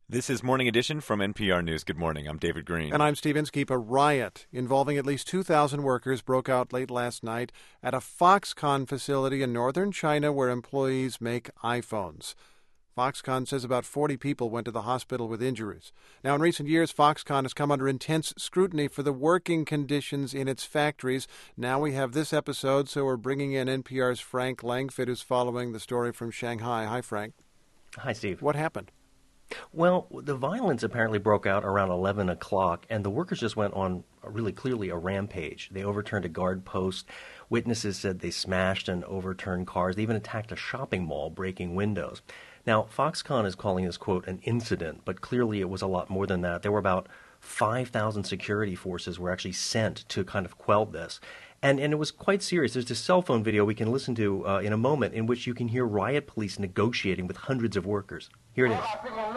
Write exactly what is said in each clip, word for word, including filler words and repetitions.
This is Morning Edition from N P R News. Good morning. I'm David Green. And I'm Steve Inskeep. A riot involving at least two thousand workers broke out late last night at a Foxconn facility in northern China where employees make iPhones. Foxconn says about forty people went to the hospital with injuries. Now, in recent years, Foxconn has come under intense scrutiny for the working conditions in its factories. Now we have this episode, so we're bringing in N P R's Frank Langfitt, who's following the story from Shanghai. Hi, Frank. Hi, Steve. What happened? Well, the violence apparently broke out around eleven o'clock, and the workers just went on really clearly a rampage. They overturned a guard post. Witnesses said they smashed and overturned cars. They even attacked a shopping mall, breaking windows. Now, Foxconn is calling this, quote, an incident, but clearly it was a lot more than that. There were about five thousand security forces were actually sent to kind of quell this. And, and it was quite serious. There's this cell phone video we can listen to uh, in a moment in which you can hear riot police negotiating with hundreds of workers. Here it is.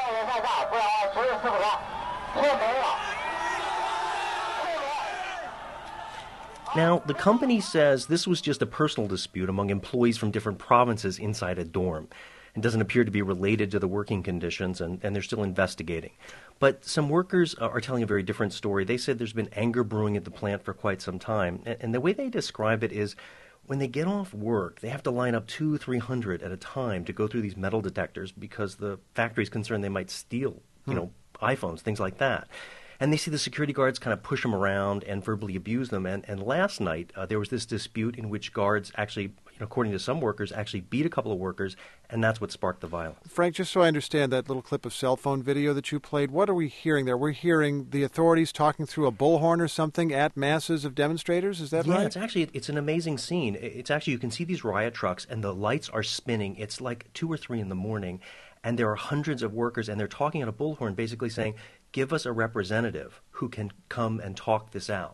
Now, the company says this was just a personal dispute among employees from different provinces inside a dorm. It doesn't appear to be related to the working conditions, and, and they're still investigating. But some workers are telling a very different story. They said there's been anger brewing at the plant for quite some time. And, and the way they describe it is when they get off work, they have to line up two, three hundred at a time to go through these metal detectors because the factory is concerned they might steal, you hmm. know, iPhones, things like that. And they see the security guards kind of push them around and verbally abuse them. And, and last night, uh, there was this dispute in which guards actually, you know, according to some workers, actually beat a couple of workers, and that's what sparked the violence. Frank, just so I understand that little clip of cell phone video that you played, what are we hearing there? We're hearing the authorities talking through a bullhorn or something at masses of demonstrators, is that yeah, right? Yeah, it's actually, it's an amazing scene. It's actually, you can see these riot trucks, and the lights are spinning. It's like two or three in the morning, and there are hundreds of workers, and they're talking at a bullhorn, basically saying, give us a representative who can come and talk this out.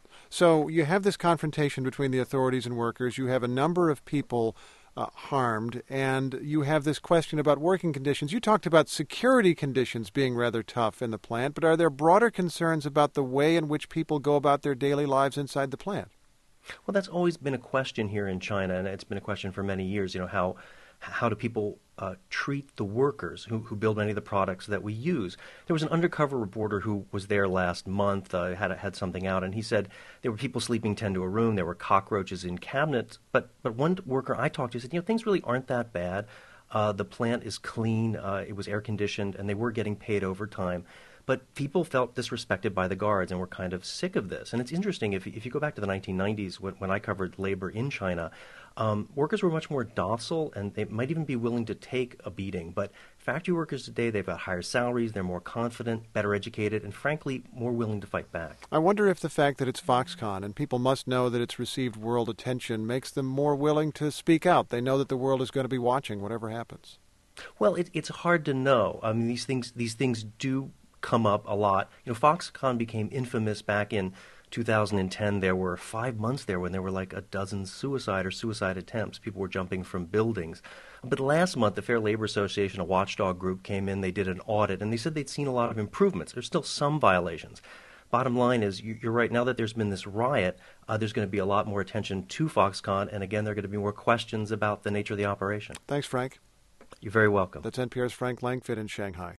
So you have this confrontation between the authorities and workers. You have a number of people uh, harmed, and you have this question about working conditions. You talked about security conditions being rather tough in the plant, but are there broader concerns about the way in which people go about their daily lives inside the plant? Well, that's always been a question here in China, and it's been a question for many years. You know, how how do people uh, treat the workers who, who build many of the products that we use? There was an undercover reporter who was there last month, uh, had had something out, and he said there were people sleeping ten to a room, there were cockroaches in cabinets. But but one worker I talked to said, you know, things really aren't that bad. Uh, the plant is clean, uh, it was air conditioned, and they were getting paid overtime. But people felt disrespected by the guards and were kind of sick of this. And it's interesting, if, if you go back to the nineteen nineties, when, when I covered labor in China, um, workers were much more docile, and they might even be willing to take a beating. But factory workers today, they've got higher salaries, they're more confident, better educated, and frankly, more willing to fight back. I wonder if the fact that it's Foxconn, and people must know that it's received world attention, makes them more willing to speak out. They know that the world is going to be watching whatever happens. Well, it, it's hard to know. I mean, these things, these things do come up a lot. You know, Foxconn became infamous back in two thousand ten. There were five months there when there were like a dozen suicide or suicide attempts. People were jumping from buildings. But last month, the Fair Labor Association, a watchdog group, came in. They did an audit, and they said they'd seen a lot of improvements. There's still some violations. Bottom line is, you're right, now that there's been this riot, uh, there's going to be a lot more attention to Foxconn, and again, there are going to be more questions about the nature of the operation. Thanks, Frank. You're very welcome. That's N P R's Frank Langfitt in Shanghai.